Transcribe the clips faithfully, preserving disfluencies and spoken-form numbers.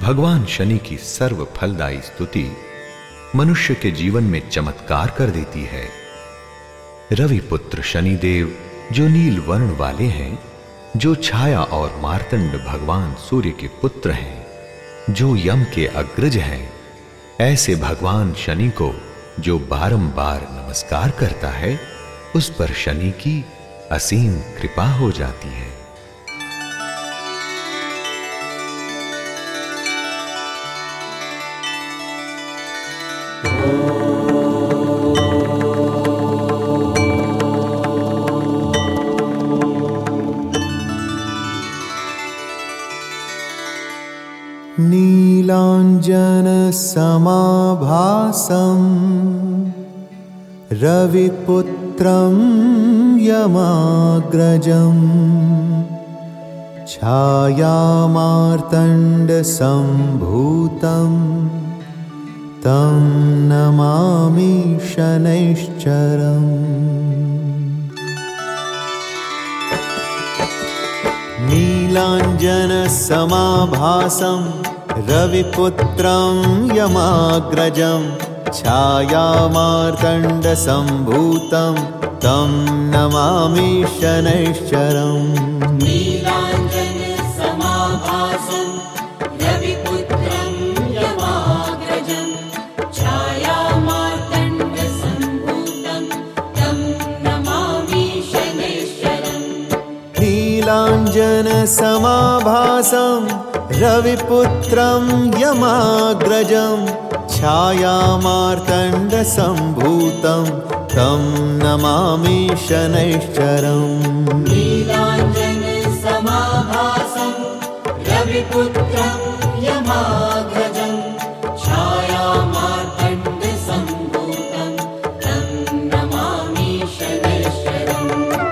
भगवान शनि की सर्व फलदायी स्तुति मनुष्य के जीवन में चमत्कार कर देती है। रवि पुत्र शनिदेव जो नील वर्ण वाले हैं, जो छाया और मार्तंड भगवान सूर्य के पुत्र हैं, जो यम के अग्रज हैं, ऐसे भगवान शनि को जो बारंबार नमस्कार करता है, उस पर शनि की असीम कृपा हो जाती है। नीलांजन समाभासं रविपुत्रं यमाग्रजं छायामार्तण्ड संभूतं तं नमामि शनैश्चरम्। नीलांजन समाभासं रविपुत्रं यमाग्रजं छायामार्तण्ड संभूतं तं नमामि शनैश्चरम्। नीलांजन समाभासं रविपुत्रं यमाग्रजं छायामार्तण्ड संभूतं तं नमामि शनैश्चरम्। नीलांजन समाभासं रविपुत्रं यमाग्रजं छायामार्तण्ड संभूतं तं नमामि शनैश्चरम्। नीलांजन समाभासं रविपुत्रं यमाग्रजं छायामार्तण्ड संभूतं तं नमामि शनैश्चरम्।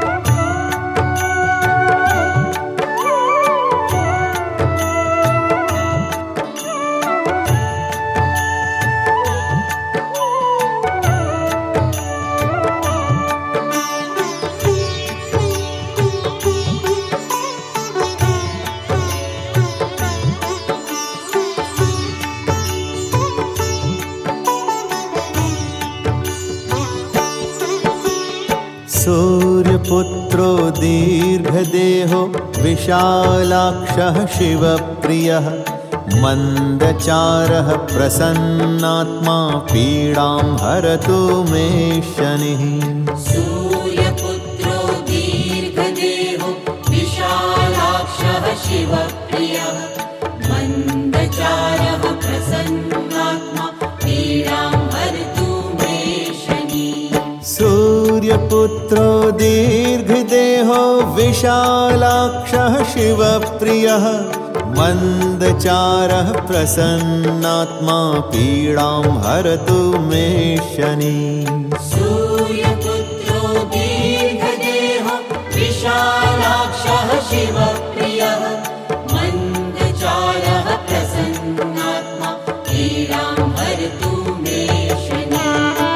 सूर्यपुत्रो दीर्घदेहो विशालाक्षः शिवप्रियः मन्दचारः प्रसन्नात्मा पीडां हरतु मे शनिः। सूर्यपुत्रो दीर्घदेहो विशालाक्षः शिवप्रियः मन्दचारः प्रसन्नात्मा पीडां हरतु मे शनिः। सूर्यपुत्रो दीर्घदेहो विशालाक्षः शिवप्रियः मन्दचारः प्रसन्नात्मा पीडां हरतु मे शनिः। सूर्यपुत्रो दीर्घदेहो विशालाक्षः शिवप्रियः मन्दचारः प्रसन्नात्मा पीडां हरतु मे शनिः।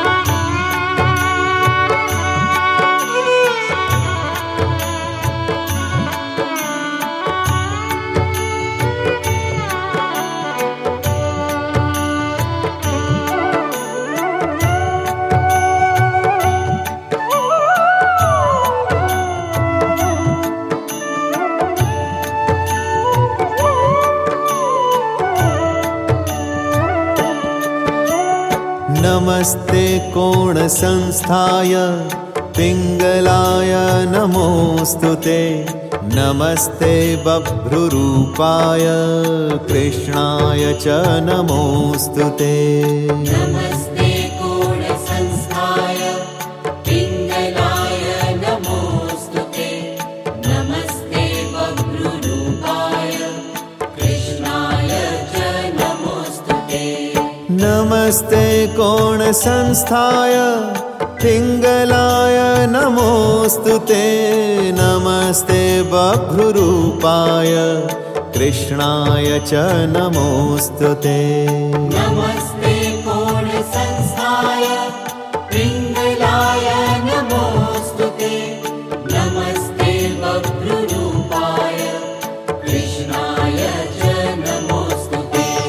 नमस्ते कोणसंस्थाय पिङ्गलाय नमोऽस्तु ते। नमस्ते बभ्रुरूपाय कृष्णाय च नमोऽस्तु ते। नमस्ते कोणसंस्थाय पिङ्गलाय नमोऽस्तु ते। नमस्ते बभ्रुरूपाय कृष्णाय च नमोऽस्तु ते। नमस्ते कोणसंस्थाय पिङ्गलाय नमोऽस्तु ते। नमस्ते बभ्रुरूपाय कृष्णाय च नमोऽस्तु ते। नमस्ते कोणसंस्थाय पिङ्गलाय नमोऽस्तु ते। नमस्ते बभ्रुरूपाय कृष्णाय च नमोऽस्तु ते।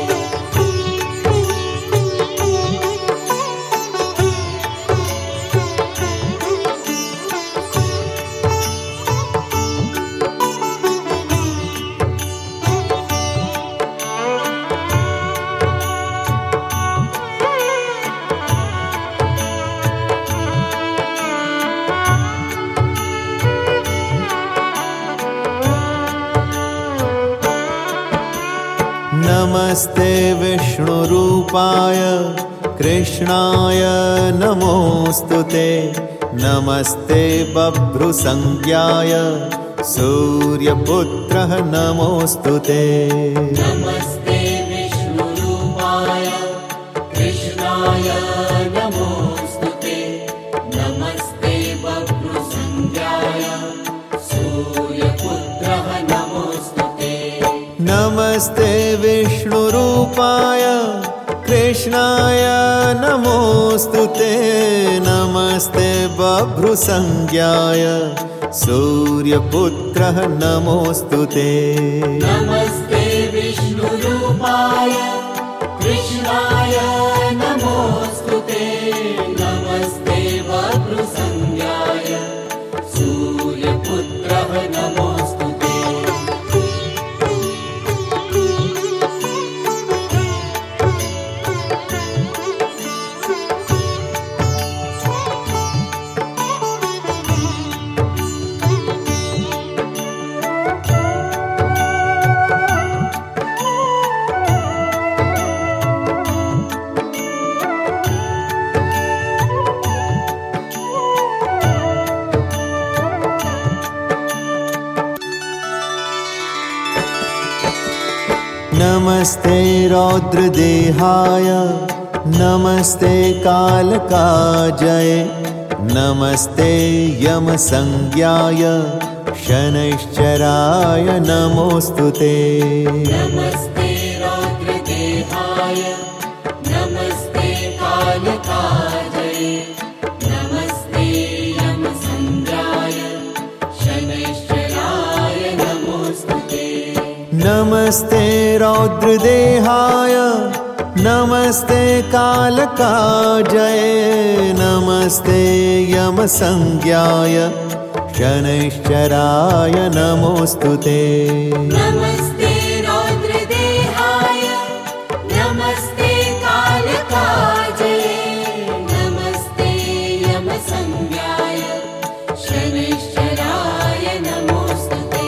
नमस्ते विष्णुरूपाय कृष्णाय नमोऽस्तुते। नमस्ते बभ्रुसंज्ञाय सूर्यपुत्रः नमोऽस्तुते। नमस्ते विष्णुरूपाय कृष्णाय नमोऽस्तुते। नमस्ते बभ्रुसंज्ञाय सूर्यपुत्रः नमोऽस्तुते। नमस्ते विष्णुरूपाय कृष्णाय नमोऽस्तुते। नमस्ते बभ्रुसंज्ञाय सूर्यपुत्रः नमोऽस्तुते। नमस्ते विष्णुरूपाय कृष्णाय नमोऽस्तुते। नमस्ते बभ्रुसंज्ञाय सूर्यपुत्रः नमोऽस्तुते। नमस्ते रौद्रदेहाय नमस्ते कालकाजये। नमस्ते यमसंज्ञाय शनैश्चराय नमोऽस्तुते। नमस्ते रौद्रदेहाय नमस्ते कालकाजये। नमस्ते यमसंज्ञाय शनैश्चराय नमोऽस्तुते। नमस्ते रौद्रदेहाय नमस्ते कालकाजये। नमस्ते यमसंज्ञाय शनैश्चराय नमोऽस्तुते। नमस्ते रौद्रदेहाय नमस्ते कालकाजये। नमस्ते यमसंज्ञाय शनैश्चराय नमोऽस्तुते।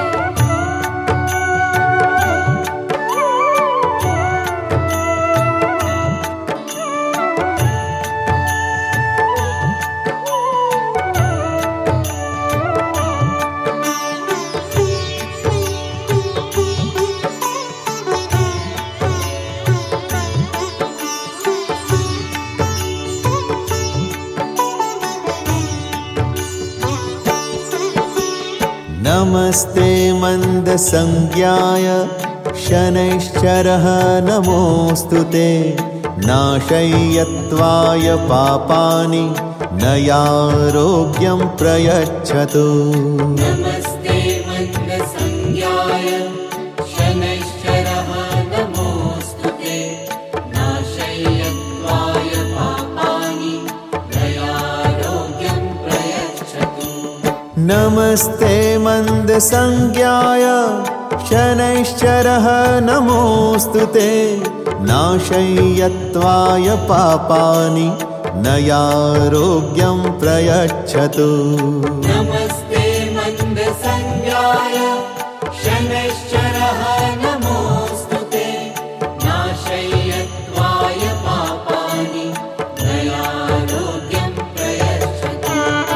नमस्ते मन्दसंज्ञाय शनैश्चरः नमोऽस्तुते। नाशय्यत्वाय पापानि नयारोग्यं प्रयच्छतु। नमस्ते मन्दसंज्ञाय शनैश्चरः नमोऽस्तुते। नाशय्यत्वाय पापानि नयारोग्यं प्रयच्छतु। नमस्ते मन्दसंज्ञाय शनैश्चरः नमोऽस्तुते। नाशय्यत्वाय पापानि नयारोग्यं प्रयच्छतु। नमस्ते मन्दसंज्ञाय शनैश्चरः नमोऽस्तुते। नाशय्यत्वाय पापानि नयारोग्यं प्रयच्छतु।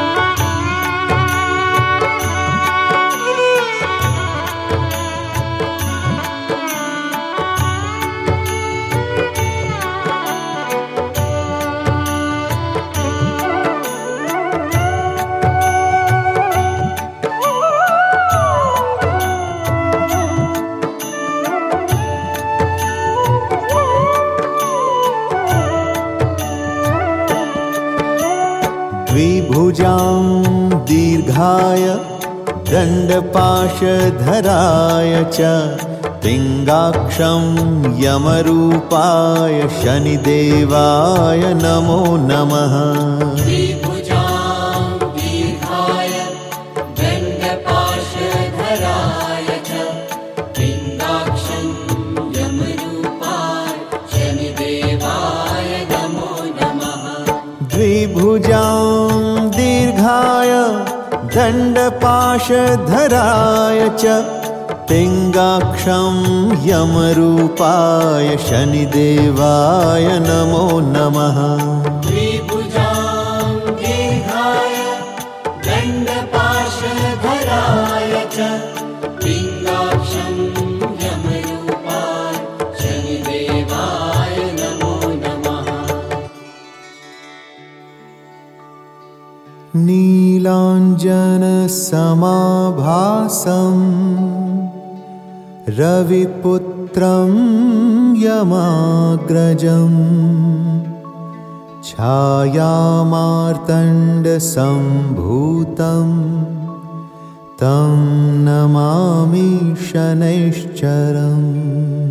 द्विभुजां दीर्घाय दण्डपाशधराय च पिङ्गाक्षं यमरूपाय शनिदेवाय नमो नमः। द्विभुजां दीर्घाय दण्डपाशधराय च पिङ्गाक्षं यमरूपाय शनिदेवाय नमो नमः। द्विभुजां दीर्घाय दण्डपाशधराय च पिङ्गाक्षं यमरूपाय शनिदेवाय नमो नमः। द्विभुजां दीर्घाय दण्डपाशधराय च पिङ्गाक्षं यमरूपाय शनिदेवाय नमो नमः। नीलाञ्जनसमाभासं रविपुत्रं यमाग्रजं छायामार्तण्डसम्भूतं तं नमामि शनैश्चरम्।